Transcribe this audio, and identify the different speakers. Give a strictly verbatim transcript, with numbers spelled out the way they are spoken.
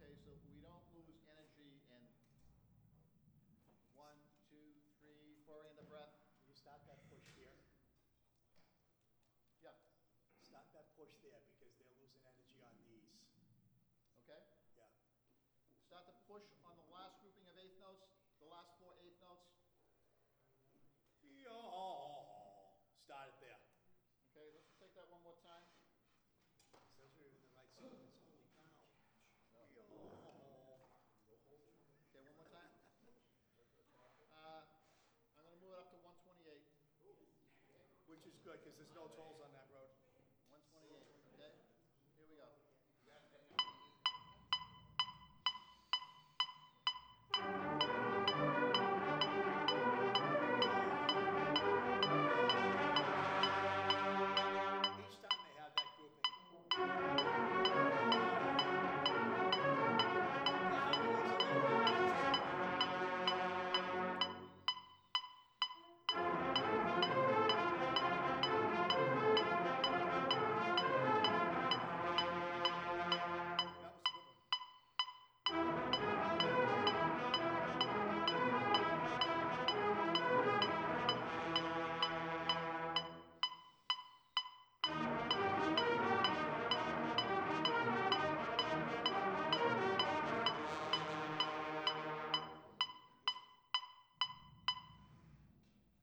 Speaker 1: Okay, so we don't lose energy in one, two, three, four in the breath.
Speaker 2: You start that push here.
Speaker 1: Yeah,
Speaker 2: Start that push there because they're losing energy on these.
Speaker 1: okay.
Speaker 2: Yeah.
Speaker 1: Start to push on the last grouping of eighth notes, the last four eighth notes.
Speaker 2: Yo. Start it there.
Speaker 1: Okay, let's take that one more time.
Speaker 2: Says we're in the right sequence. Holy cow. Yo.
Speaker 1: Okay, one more time. Uh, I'm going to move it up to one twenty-eight.
Speaker 2: Which is good because there's no tolls on that road.